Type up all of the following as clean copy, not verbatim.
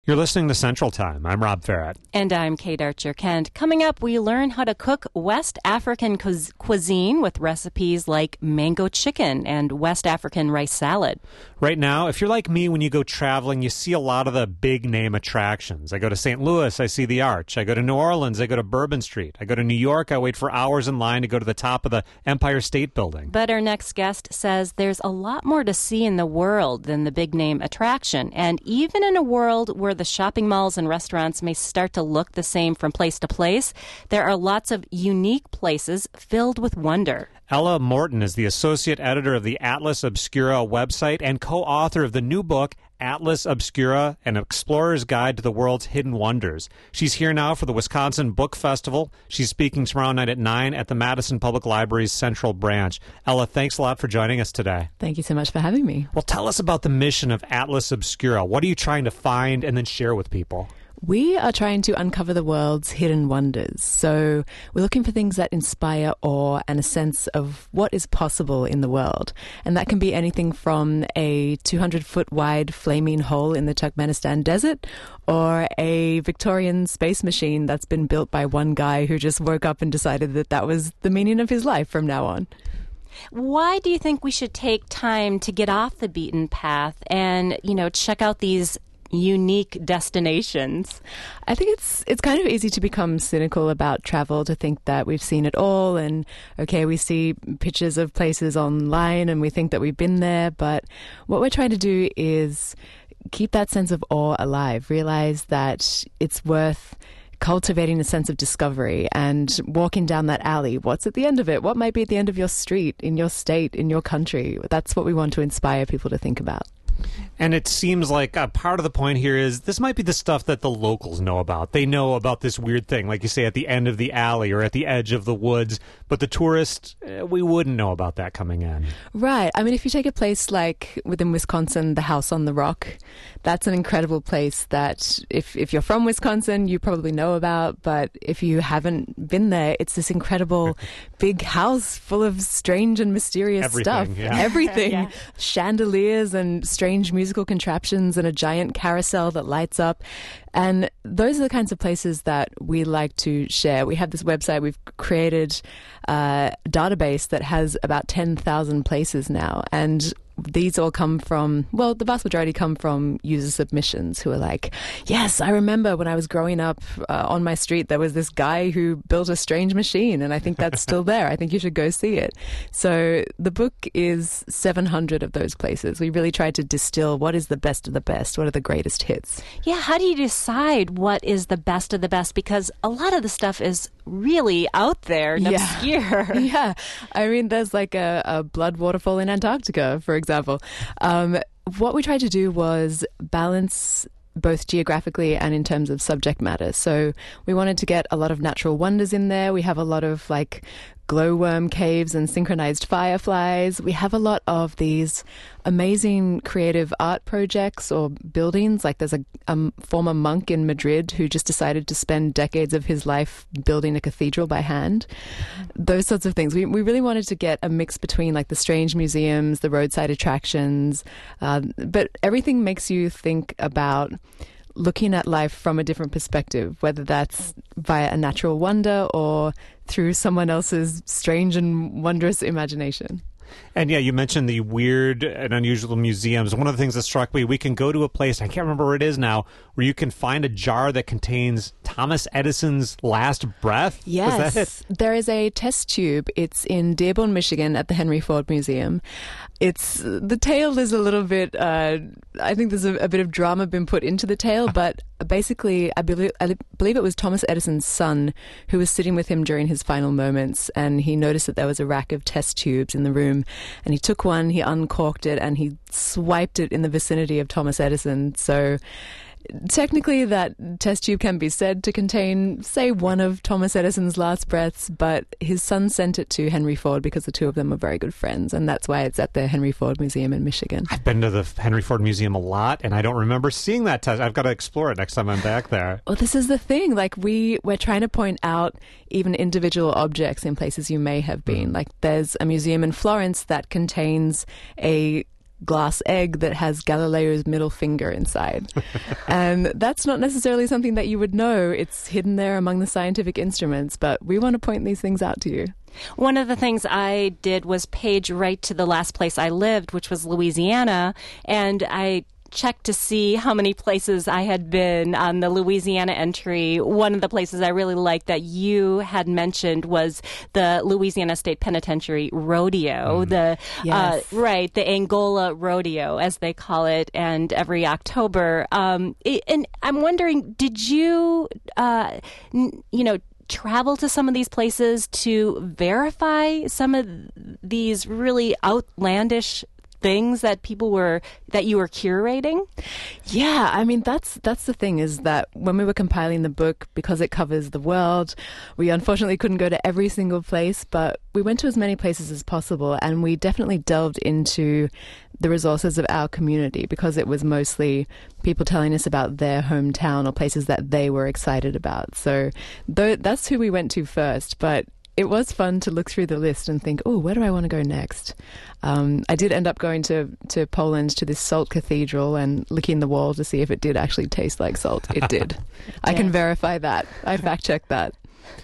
You're listening to Central Time. I'm Rob Farrett. And I'm Kate Archer-Kent. Coming up, we learn how to cook West African cuisine with recipes like mango chicken and West African rice salad. Right now, if you're like me, when you go traveling, you see a lot of the big-name attractions. I go to St. Louis, I see the Arch. I go to New Orleans, I go to Bourbon Street. I go to New York, I wait for hours in line to go to the top of the Empire State Building. But our next guest says there's a lot more to see in the world than the big-name attraction. And even in a world where the shopping malls and restaurants may start to look the same from place to place, there are lots of unique places filled with wonder. Ella Morton is the associate editor of the Atlas Obscura website and co-author of the new book, Atlas Obscura, An Explorer's Guide to the World's Hidden Wonders. She's here now for the Wisconsin Book Festival. She's speaking tomorrow night at 9 at the Madison Public Library's Central Branch. Ella, thanks a lot for joining us today. Thank you so much for having me. Well, tell us about the mission of Atlas Obscura. What are you trying to find and then share with people? We are trying to uncover the world's hidden wonders. So we're looking for things that inspire awe and a sense of what is possible in the world. And that can be anything from a 200-foot wide flaming hole in the Turkmenistan desert or a Victorian space machine that's been built by one guy who just woke up and decided that that was the meaning of his life from now on. Why do you think we should take time to get off the beaten path and, check out these unique destinations? I think it's kind of easy to become cynical about travel, to think that we've seen it all and, okay, we see pictures of places online and we think that we've been there, but what we're trying to do is keep that sense of awe alive, realize that it's worth cultivating a sense of discovery and walking down that alley. What's at the end of it? What might be at the end of your street, in your state, in your country? That's what we want to inspire people to think about. And it seems like a part of the point here is this might be the stuff that the locals know about. They know about this weird thing, like you say, at the end of the alley or at the edge of the woods. But the tourists, we wouldn't know about that coming in. Right. I mean, if you take a place like within Wisconsin, the House on the Rock, that's an incredible place that if you're from Wisconsin, you probably know about. But if you haven't been there, it's this incredible big house full of strange and mysterious stuff. Yeah. Everything. Yeah. Chandeliers and strange musical contraptions and a giant carousel that lights up. And those are the kinds of places that we like to share. We have this website. We've created a database that has about 10,000 places now. And these all come from, well, the vast majority come from user submissions who are like, yes, I remember when I was growing up on my street, there was this guy who built a strange machine, and I think that's still there. I think you should go see it. So the book is 700 of those places. We really tried to distill what is the best of the best, what are the greatest hits. Yeah, how do you decide what is the best of the best? Because a lot of the stuff is really out there and obscure. Yeah. I mean, there's like a blood waterfall in Antarctica, for example. What we tried to do was balance both geographically and in terms of subject matter. So we wanted to get a lot of natural wonders in there. We have a lot of like glowworm caves and synchronized fireflies. We have a lot of these amazing creative art projects or buildings. Like there's a former monk in Madrid who just decided to spend decades of his life building a cathedral by hand. Those sorts of things. We really wanted to get a mix between like the strange museums, the roadside attractions, but everything makes you think about looking at life from a different perspective, whether that's via a natural wonder or through someone else's strange and wondrous imagination. And yeah, you mentioned the weird and unusual museums. One of the things that struck me, we can go to a place, I can't remember where it is now, where you can find a jar that contains Thomas Edison's last breath. Yes. Is that it? There is a test tube. It's in Dearborn, Michigan at the Henry Ford Museum. The tale is a little bit, I think there's a bit of drama been put into the tale, but basically I believe it was Thomas Edison's son who was sitting with him during his final moments, and he noticed that there was a rack of test tubes in the room, and he took one, he uncorked it, and he swiped it in the vicinity of Thomas Edison. So technically, that test tube can be said to contain, say, one of Thomas Edison's last breaths, but his son sent it to Henry Ford because the two of them are very good friends, and that's why it's at the Henry Ford Museum in Michigan. I've been to the Henry Ford Museum a lot, and I don't remember seeing that test. I've got to explore it next time I'm back there. Well, this is the thing. Like, we're trying to point out even individual objects in places you may have been. Like, there's a museum in Florence that contains a glass egg that has Galileo's middle finger inside. And that's not necessarily something that you would know. It's hidden there among the scientific instruments, but we want to point these things out to you. One of the things I did was page right to the last place I lived, which was Louisiana, and I checked to see how many places I had been on the Louisiana entry. One of the places I really liked that you had mentioned was the Louisiana State Penitentiary Rodeo, the Angola Rodeo, as they call it, and every October. And I'm wondering, did you, travel to some of these places to verify some of these really outlandish things that you were curating? Yeah, I mean, that's the thing, is that when we were compiling the book, because it covers the world, we unfortunately couldn't go to every single place, but we went to as many places as possible, and we definitely delved into the resources of our community, because it was mostly people telling us about their hometown or places that they were excited about. So that's who we went to first, but it was fun to look through the list and think, oh, where do I want to go next? I did end up going to Poland, to this salt cathedral, and licking the wall to see if it did actually taste like salt. It did. I can verify that. I fact-checked that.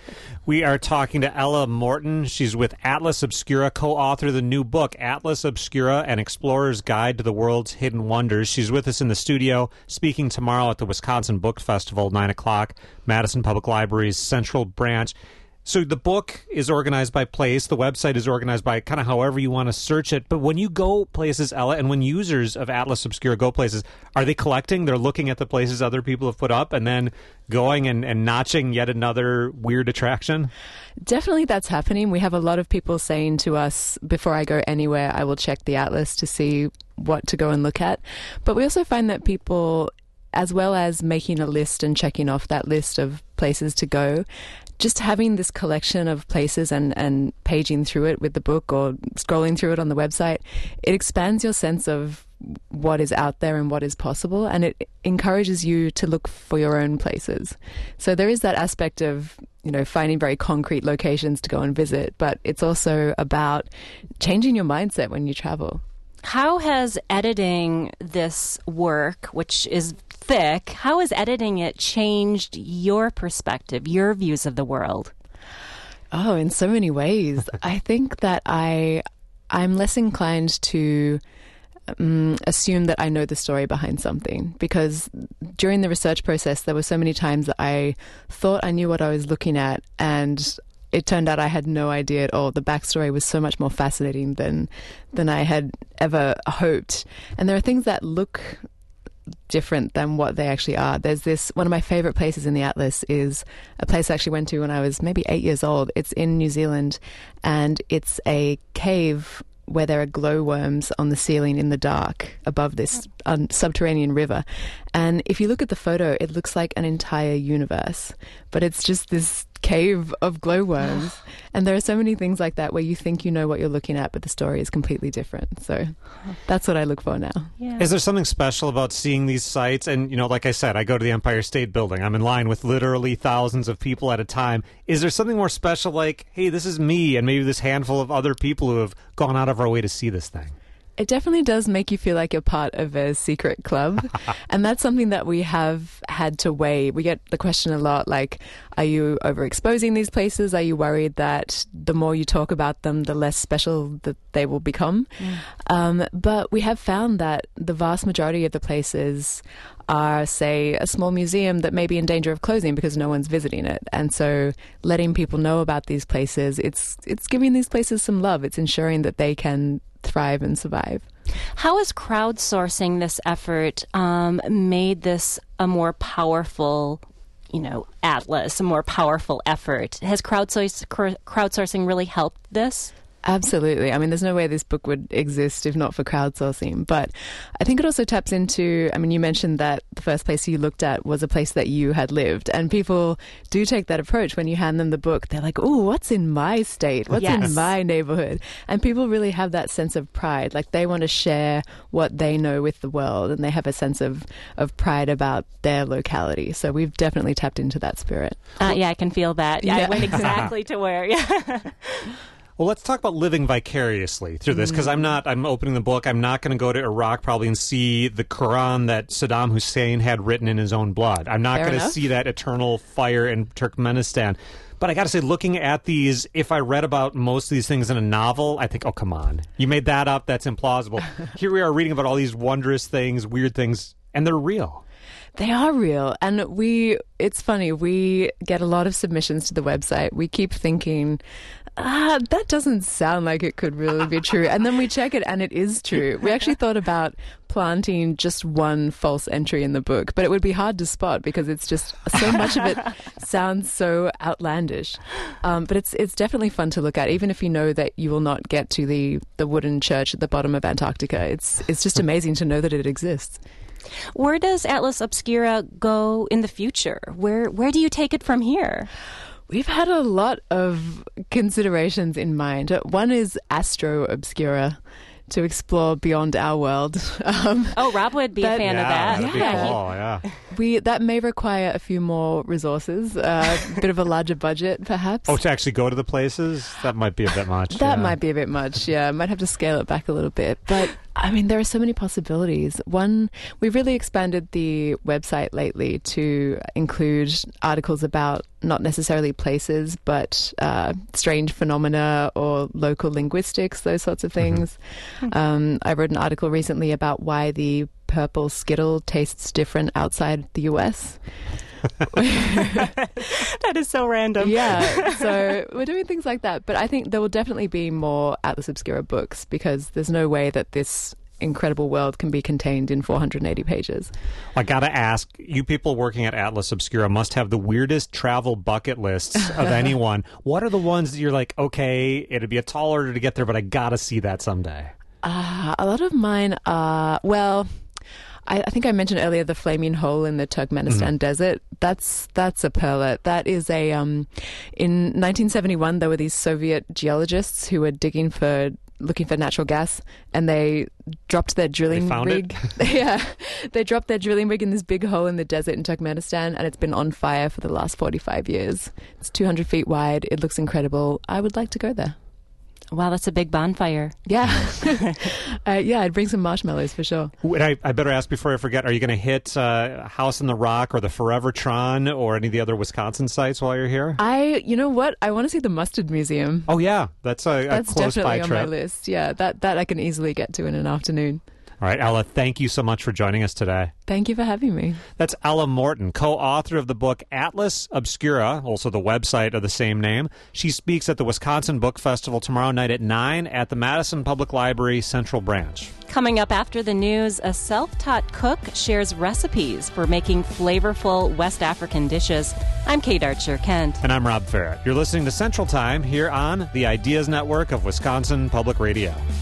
We are talking to Ella Morton. She's with Atlas Obscura, co-author of the new book, Atlas Obscura, An Explorer's Guide to the World's Hidden Wonders. She's with us in the studio, speaking tomorrow at the Wisconsin Book Festival, 9 o'clock, Madison Public Library's Central Branch. So the book is organized by place. The website is organized by kind of however you want to search it. But when you go places, Ella, and when users of Atlas Obscura go places, are they collecting? They're looking at the places other people have put up and then going and notching yet another weird attraction? Definitely that's happening. We have a lot of people saying to us, before I go anywhere, I will check the Atlas to see what to go and look at. But we also find that people, as well as making a list and checking off that list of places to go, just having this collection of places and paging through it with the book or scrolling through it on the website, it expands your sense of what is out there and what is possible, and it encourages you to look for your own places. So there is that aspect of, finding very concrete locations to go and visit, but it's also about changing your mindset when you travel. How has editing this work, which is thick, how has editing it changed your perspective, your views of the world? Oh, in so many ways. I think that I'm less inclined to assume that I know the story behind something, because during the research process, there were so many times that I thought I knew what I was looking at, and it turned out I had no idea at all. The backstory was so much more fascinating than I had ever hoped. And there are things that look different than what they actually are. There's one of my favorite places in the Atlas is a place I actually went to when I was maybe 8 years old. It's in New Zealand, and it's a cave where there are glowworms on the ceiling in the dark above this subterranean river. And if you look at the photo, it looks like an entire universe, but it's just this cave of glowworms. And there are so many things like that where you think you know what you're looking at, but the story is completely different. So that's what I look for now. Yeah. Is there something special about seeing these sites? And, like I said, I go to the Empire State Building. I'm in line with literally thousands of people at a time. Is there something more special like, hey, this is me and maybe this handful of other people who have gone out of our way to see this thing? It definitely does make you feel like you're part of a secret club. And that's something that we have had to weigh. We get the question a lot, like, are you overexposing these places? Are you worried that the more you talk about them, the less special that they will become? But we have found that the vast majority of the places are, say, a small museum that may be in danger of closing because no one's visiting it. And so letting people know about these places, it's giving these places some love. It's ensuring that they can thrive and survive. How has crowdsourcing this effort made this a more powerful, atlas, a more powerful effort? Has crowdsourcing really helped this? Absolutely. I mean, there's no way this book would exist if not for crowdsourcing. But I think it also taps into, you mentioned that the first place you looked at was a place that you had lived. And people do take that approach when you hand them the book. They're like, oh, what's in my state? What's in my neighborhood? And people really have that sense of pride. Like, they want to share what they know with the world, and they have a sense of pride about their locality. So we've definitely tapped into that spirit. Yeah, I can feel that. Yeah. I went exactly to where. Yeah. Well, let's talk about living vicariously through this, because I'm opening the book. I'm not going to go to Iraq probably and see the Quran that Saddam Hussein had written in his own blood. I'm not going to see that eternal fire in Turkmenistan. But I got to say, looking at these, if I read about most of these things in a novel, I think, oh, come on. You made that up. That's implausible. Here we are reading about all these wondrous things, weird things, and they're real. They are real. And it's funny, we get a lot of submissions to the website. We keep thinking, that doesn't sound like it could really be true. And then we check it and it is true. We actually thought about planting just one false entry in the book, but it would be hard to spot because it's just so much of it sounds so outlandish. But it's definitely fun to look at, even if you know that you will not get to the wooden church at the bottom of Antarctica. It's just amazing to know that it exists. Where does Atlas Obscura go in the future? Where do you take it from here? We've had a lot of considerations in mind. One is Astro Obscura, to explore beyond our world. Rob would be a fan of that. That'd be cool, yeah. That may require a few more resources, a bit of a larger budget, perhaps. Oh, to actually go to the places? That might be a bit much. That might be a bit much, yeah. Might have to scale it back a little bit. But, I mean, there are so many possibilities. One, we've really expanded the website lately to include articles about not necessarily places, but strange phenomena or local linguistics, those sorts of things. I wrote an article recently about why the purple Skittle tastes different outside the US. That is so random. Yeah, so we're doing things like that. But I think there will definitely be more Atlas Obscura books because there's no way that this incredible world can be contained in 480 pages. I gotta ask, you people working at Atlas Obscura must have the weirdest travel bucket lists of anyone. What are the ones that you're like, okay, it'd be a tall order to get there, but I gotta see that someday? A lot of mine are, well, I think I mentioned earlier the flaming hole in the Turkmenistan desert. That's a pearler. That is a in 1971 there were these Soviet geologists who were looking for natural gas, and they dropped their drilling rig. Yeah, they dropped their drilling rig in this big hole in the desert in Turkmenistan, and it's been on fire for the last 45 years. It's 200 feet wide. It looks incredible. I would like to go there. Wow, that's a big bonfire. Yeah. I'd bring some marshmallows for sure. And I better ask before I forget, are you going to hit House in the Rock or the Forevertron or any of the other Wisconsin sites while you're here? You know what? I want to see the Mustard Museum. Oh, yeah. That's close by trip. That's definitely on my list. Yeah, that I can easily get to in an afternoon. All right, Ella, thank you so much for joining us today. Thank you for having me. That's Ella Morton, co-author of the book Atlas Obscura, also the website of the same name. She speaks at the Wisconsin Book Festival tomorrow night at 9 at the Madison Public Library Central Branch. Coming up after the news, a self-taught cook shares recipes for making flavorful West African dishes. I'm Kate Archer-Kent. And I'm Rob Farrett. You're listening to Central Time here on the Ideas Network of Wisconsin Public Radio.